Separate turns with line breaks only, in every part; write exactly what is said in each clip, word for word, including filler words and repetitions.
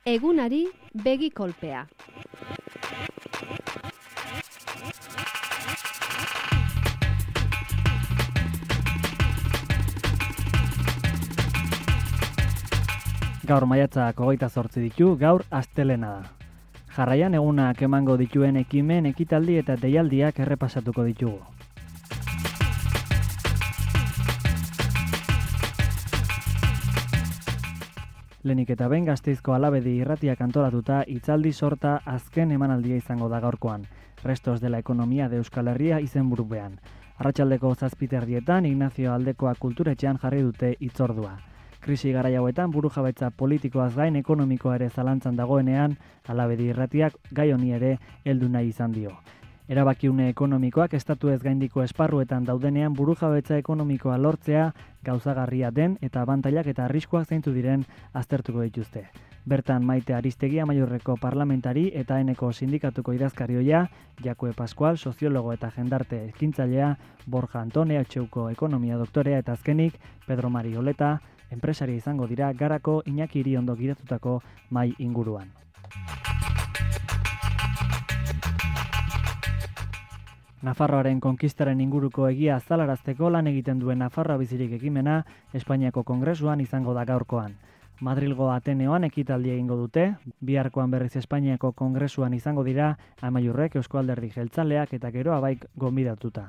Egunari begi kolpea.
Gaur maiatzak hogeita zortzi ditu, gaur astelena da. Jarraian egunak emango dituen ekimen, ekitaldi eta deialdiak errepasatuko ditugu. Lehenik eta behin Gasteizko Alabedi irratiak antolatuta hitzaldi sorta azken emanaldia izango da gaurkoan. Restos de la Economía de Euskal Herria izenburupean. Arratsaldeko zazpiterdietan Ignacio Aldekoa kulturetxean jarri dute hitzordua. Krisi garai hauetan burujabetza politikoaz gain ekonomikoa ere zalantzan dagoenean, Alabedi irratiak gai honi ere heldu nahi izan dio. Erabakiune ekonomikoak estatu ez gaindiko esparruetan daudenean burujabetza ekonomikoa lortzea gauzagarria den eta abantailak eta arriskuak zeintu diren aztertuko dituzte. Bertan Maite Aristegi Amaiurreko parlamentari eta Eneko sindikatuko idazkarioia, Jakue Pascual, soziologo eta jendarte ekintzailea, Borja Antone, Etxeuko ekonomia doktorea eta azkenik, Pedro Mari Oleta, enpresaria izango dira Garako Iñaki Iriondo gidatutako mahai inguruan. Nafarroaren konkistaren inguruko egia azalarazteko lan egiten duen Nafarroa bizirik ekimena Espainiako Kongresuan izango da gaurkoan. Madrilgo Ateneoan ekitaldi egingo dute, biharkoan berriz Espainiako Kongresuan izango dira Amaiurrek, Eusko Alderdi Jeltzaleak eta Geroa Baik gonbidatuta.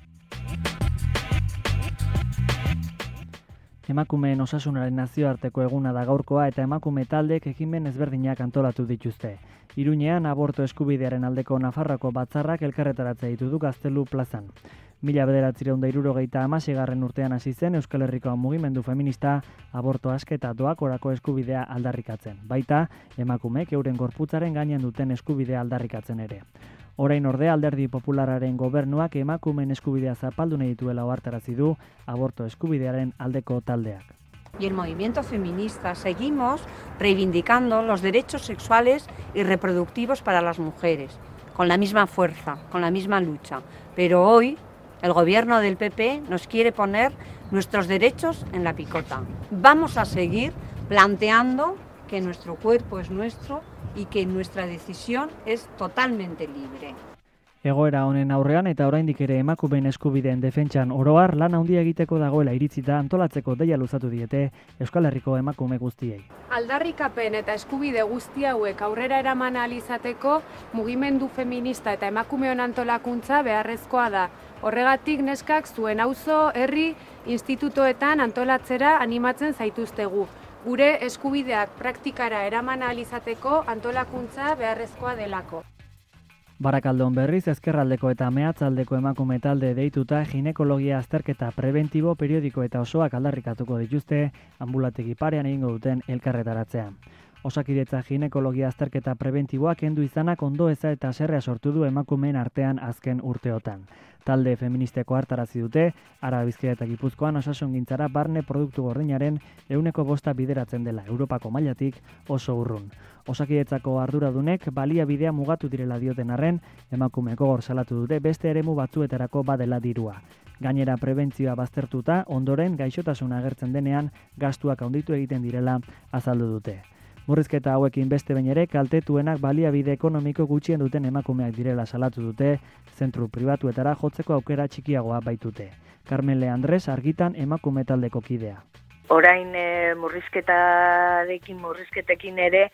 Emakumeen osasunaren nazioarteko eguna da gaurkoa eta emakume taldek ekimen ezberdinak antolatu dituzte. Iruñean aborto eskubidearen aldeko Nafarroako batzarrak elkarretaratzea ditu du Gaztelu plazan. Mila bederatziehun eta hirurogeita hamaseigarren urtean hasi zen Euskal Herriko mugimendu feminista aborto aske eta doakorako eskubidea aldarrikatzen. Baita emakumeek euren gorputzaren gainean duten eskubidea aldarrikatzen ere. Orain ordea Alderdi Popularraren gobernuak emakumeen eskubidea zapaldu nahi dituela ohartarazi du aborto eskubidearen aldeko taldeak.
Y el movimiento feminista seguimos reivindicando los derechos sexuales y reproductivos para las mujeres, con la misma fuerza, con la misma lucha. Pero hoy el gobierno del P P nos quiere poner nuestros derechos en la picota. Vamos a seguir planteando que nuestro cuerpo es nuestro y que nuestra decisión es totalmente libre.
Egoera honen aurrean eta oraindik ere emakumeen eskubideen defentsan oroar lan handia egiteko dagoela iritzita antolatzeko deia luzatu diete Euskal Herriko emakume guztiei.
Aldarrikapen eta eskubide guzti hauek aurrera eraman ahal izateko mugimendu feminista eta emakumeon antolakuntza beharrezkoa da. Horregatik neskak zuen auzo, herri, institutoetan antolatzera animatzen zaituztegu. Gure eskubideak praktikara eraman ahal izateko antolakuntza beharrezkoa delako.
Barakaldon berriz ezkerraldeko eta mehatzaldeko emakume talde deituta ginekologia azterketa prebentibo periodiko eta osoak aldarrikatuko dituzte anbulategi parean egingo duten elkarretaratzean. Osakidetza ginekologia azterketa prebentiboak kendu izanak ondo eza eta haserrea sortu du emakumeen artean azken urteotan. Talde feministeko hartarazi dute, Araba Bizkaia eta Gipuzkoan osasungintzara barne produktu gordinaren ehuneko bosta bideratzen dela Europako mailatik oso urrun. Osakidetzako arduradunek baliabidea mugatu direla dioten arren, emakume gogor salatu dute beste eremu batzuetarako badela dirua. Gainera prebentzioa baztertuta, ondoren gaixotasuna agertzen denean gastuak handitu egiten direla azaldu dute. Murrizketa hauekin beste behin ere kaltetuenak baliabide ekonomiko gutxien duten emakumeak direla salatu dute, zentru pribatuetara jotzeko aukera txikiagoa baitute. Carmele Andres argitan emakume taldeko kidea.
Orain e, murrizketarekin murrizketekin ere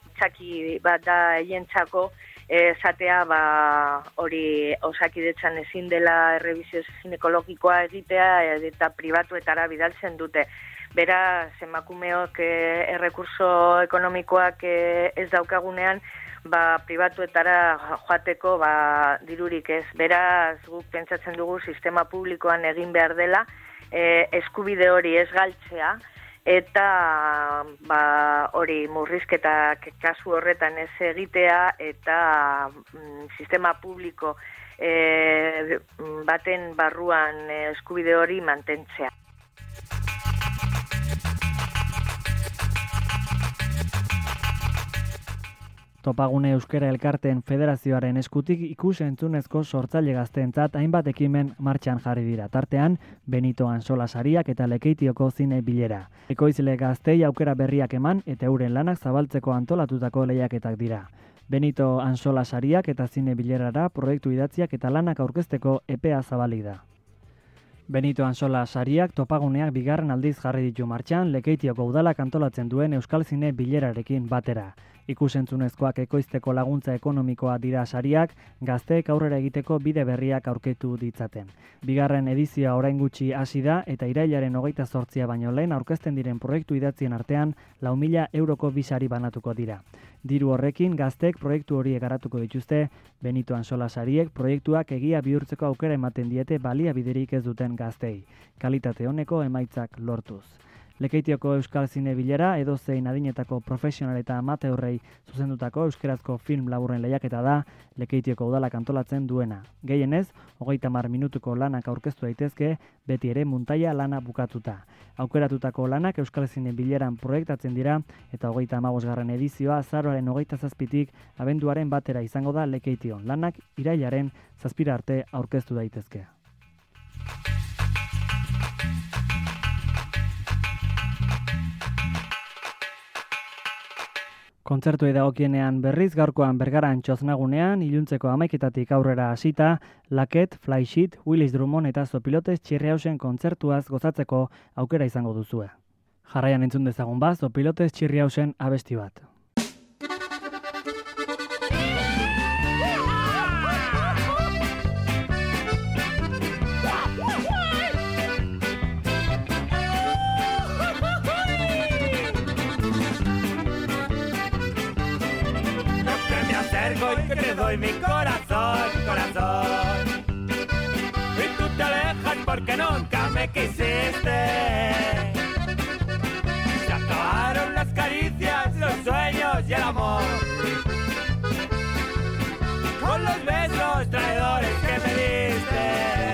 txaki bat da hientzako esatea ba hori Osakidetzan ezin dela errebisio ginekologikoa egitea eta pribatuetara bidaltzen dute. Beraz, emakumeok e, errekurso ekonomikoak e, ez daukagunean, ba, pribatuetara joateko ba, dirurik ez. Beraz, guk pentsatzen dugu sistema publikoan egin behar dela, e, eskubide hori ez galtzea, eta ba, hori murrizketak kasu horretan ez egitea, eta mm, sistema publiko e, baten barruan e, eskubide hori mantentzea.
Topagune Euskara Elkarteen Federazioaren eskutik ikus-entzunezko sortzaile gazteentzat hainbat ekimen martxan jarri dira. Tartean, Benito Ansola sariak eta Lekeitioko zine bilera. Ekoizle gaztei aukera berriak eman eta euren lanak zabaltzeko antolatutako lehiaketak dira. Benito Ansola sariak eta zine bilerara proiektu idatziak eta lanak aurkezteko epea zabalik da. Benito Ansola sariak topaguneak bigarren aldiz jarri ditu martxan Lekeitioko udalak antolatzen duen Euskal Zine bilerarekin batera. Ikusentzunezkoak ekoizteko laguntza ekonomikoa dira sariak, gazteek aurrera egiteko bide berriak aurketu ditzaten. Bigarren edizioa orain gutxi hasi da eta irailaren hogeita zortzia baino lehen aurkezten diren proiektu idatzien artean lau mila euroko bi sari banatuko dira. Diru horrekin gazteek proiektu horiek garatuko dituzte, Benito Ansola sariek proiektuak egia bihurtzeko aukera ematen diete baliabiderik ez duten gaztei, kalitate honeko emaitzak lortuz. Lekeitioko Euskal Zine bilera edozein adinetako profesional eta amateurrei zuzendutako euskerazko film laburren lehiaketa da Lekeitioko udalak antolatzen duena. Gehienez, hogeita hamar minutuko lanak aurkeztu daitezke, beti ere muntaia lana bukatuta. Aukeratutako lanak Euskal Zine bileran proiektatzen dira eta hogeita hamabosgarren edizioa azaroaren hogeita zazpitik abenduaren batera izango da Lekeition. Lanak irailaren zazpira arte aurkeztu daitezke. Kontzertuei dagokienean berriz gaurkoan Bergaran Txoznagunean iluntzeko hamaiketatik aurrera hasita, Laket, Flysheet, Willis Drummond eta Zopilotes Txirriausen kontzertuaz gozatzeko aukera izango duzue. Jarraian entzun dezagun ba, Zopilotes Txirriausen abesti bat.
Y que te doy mi corazón, corazón. Y tú te alejas porque nunca me quisiste. Se acabaron las caricias, los sueños y el amor. Con los besos traidores que me diste.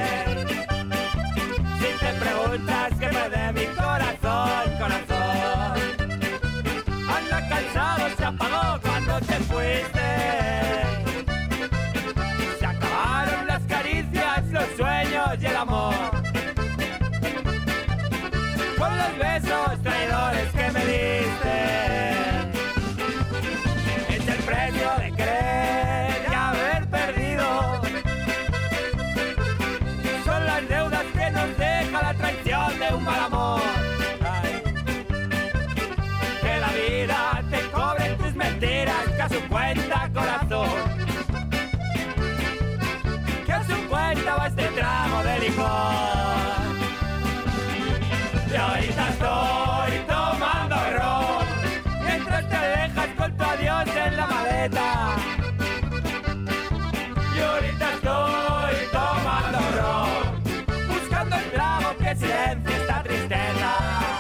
Si te preguntas qué me dé mi corazón, corazón. Anda cansado, se apagó cuando te fuiste. Los sueños y el amor, con los besos traidores que me diste. Es el precio de querer y haber perdido. Son las deudas que nos deja la traición de un mal amor. Ay. Que la vida te cobre tus mentiras, que a su cuenta, corazón. Estaba este trago de licor. Y ahorita estoy tomando ron, mientras te alejas con tu adiós en la maleta. Y ahorita estoy tomando ron, buscando el trago que silencia esta tristeza.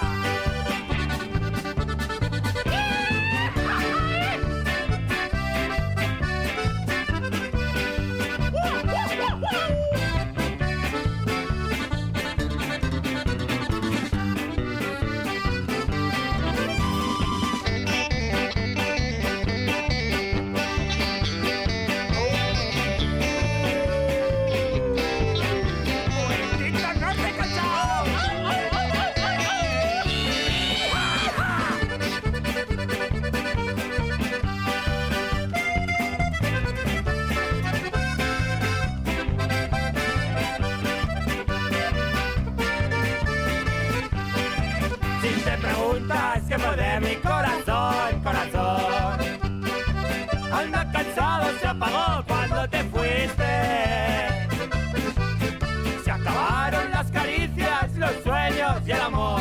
Que me dé mi corazón, corazón. Anda cansado, se apagó cuando te fuiste. Se acabaron las caricias, los sueños y el amor.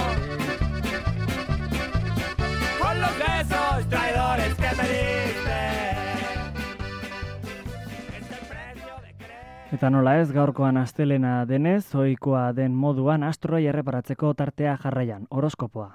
Con los besos traidores que me diste. Es el precio de creer.
Eta nola ez, gaurkoan astelena denez, ohikoa den moduan astroi erreparatzeko tartea jarraian, horoskopoa.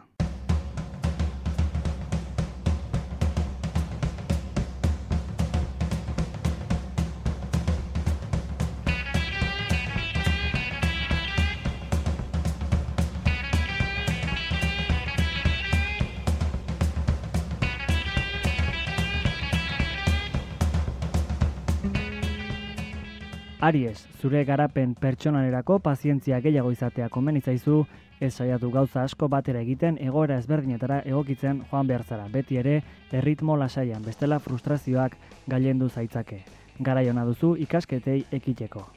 Aries, zure garapen pertsonalerako pazientzia gehiago izatea komeni zaizu, ez saiatu gauza asko batera egiten egoera ezberdinetara egokitzen joan behar zara. Beti ere, erritmo lasaian, bestela frustrazioak gailendu zaitzake. Garai ona duzu ikasketei ekiteko.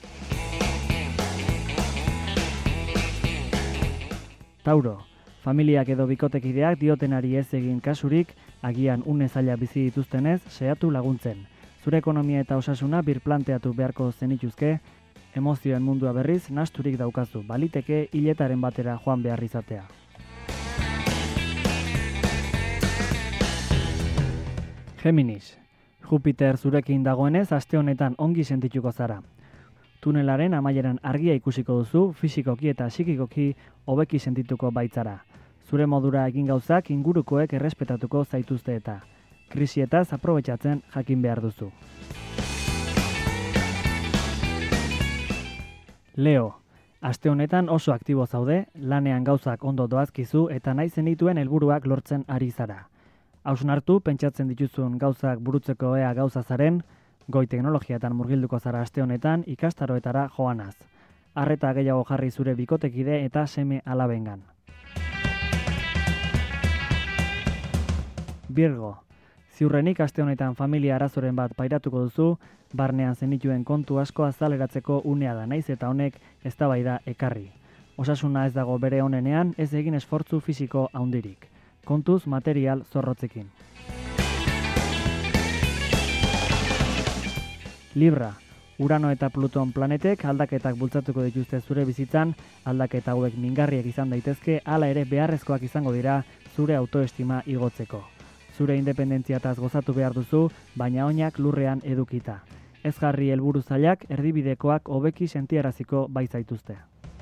Tauro, familiak edo bikotekideak diotenari ez egin kasurik, agian une zaila bizi dituztenez, saiatu laguntzen. Zure ekonomia eta osasuna birplanteatu beharko zenituzke, emozioen mundua berriz nasturik daukazu, baliteke hiletaren batera joan behar izatea. Geminis, Jupiter zurekin dagoenez aste honetan ongi sentituko zara. Tunelaren amaieran argia ikusiko duzu, fisikoki eta psikikoki hobeki sentituko baitzara. Zure modura egin gauzak ingurukoek errespetatuko zaituzte eta krisietaz aprobetxatzen jakin behar duzu. Leo, aste honetan oso aktibo zaude, lanean gauzak ondo doazkizu eta nahi zenituen helburuak lortzen ari zara. Hausnartu, pentsatzen dituzun gauzak burutzeko ea gauza zaren, goi teknologiatan murgilduko zara aste honetan ikastaroetara joanaz. Arreta gehiago jarri zure bikotekide eta seme alabengan. Virgo, ziurrenik aste honetan familia arazoren bat pairatuko duzu, barnean zenituen kontu asko azaleratzeko unea da, naiz eta honek eztabaida ekarri. Osasuna ez dago bere onenean, ez egin esfortzu fisiko handirik. Kontuz material zorrotzekin. Libra, Urano eta Pluton planetek aldaketak bultzatuko dituzte zure bizitzan, aldaketa hauek mingarriak izan daitezke, hala ere beharrezkoak izango dira zure autoestima igotzeko. Zure independentziataz gozatu behar duzu, baina oinak lurrean edukita. Ez jarri helburu zailak, erdibidekoak hobeki sentiaraziko baitzaituzte.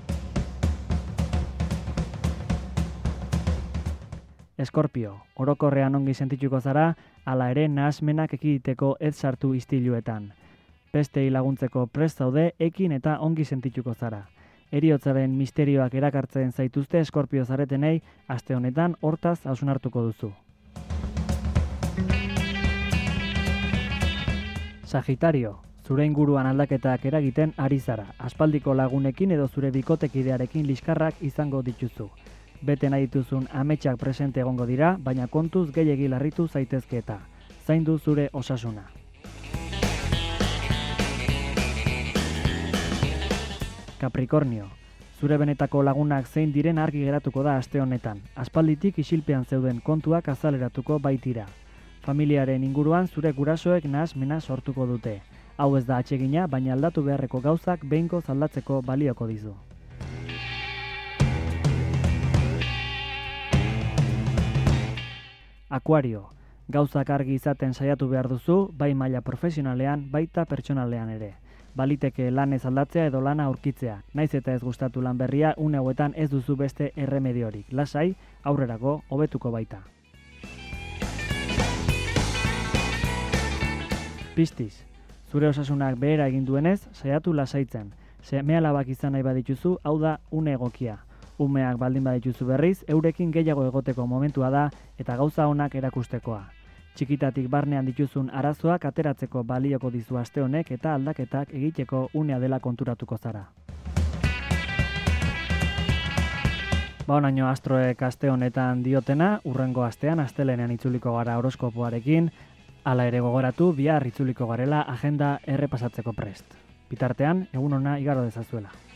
Eskorpio, orokorrean ongi sentituko zara, hala ere nahasmenak ekiditeko ez sartu istiluetan. Pestei laguntzeko prest zaude, ekin eta ongi sentituko zara. Heriotzaren misterioak erakartzen zaituzte Eskorpio zaretenei, aste honetan hortaz hausnartuko duzu. Sagitario, zure inguruan aldaketak eragiten ari zara. Aspaldiko lagunekin edo zure bikotekidearekin liskarrak izango dituzu. Bete nahi dituzun ametsak presente egongo dira, baina kontuz gehiegi larritu zaitezke eta zaindu zure osasuna. Capricornio, zure benetako lagunak zein diren argi geratuko da aste honetan. Aspalditik isilpean zeuden kontuak azaleratuko baitira. Familiaren inguruan zure gurasoek nahasmena sortuko dute. Hau ez da atsegina, baina aldatu beharreko gauzak behingoz aldatzeko balioko dizu. Akuario, gauzak argi izaten saiatu behar duzu, bai maila profesionalean, baita pertsonalean ere. Baliteke lanez aldatzea edo lana aurkitzea. Naiz eta ez gustatu lan berria, une hauetan ez duzu beste erremediorik. Lasai, aurrerako hobetuko baita. Pistis, zure osasunak behera egin duenez, saiatu lasaitzen. Seme-alabak izan nahi badituzu, hau da une egokia. Umeak baldin badituzu berriz, eurekin gehiago egoteko momentua da eta gauza onak erakustekoa. Txikitatik barnean dituzun arazoak ateratzeko balioko dizu aste honek eta aldaketak egiteko unea dela konturatuko zara. Ba honaino astroek aste honetan diotena, urrengo astean astelenean itzuliko gara horoskopoarekin, hala ere gogoratu bihar itzuliko garela agenda errepasatzeko prest. Bitartean, egun ona igaro dezazuela.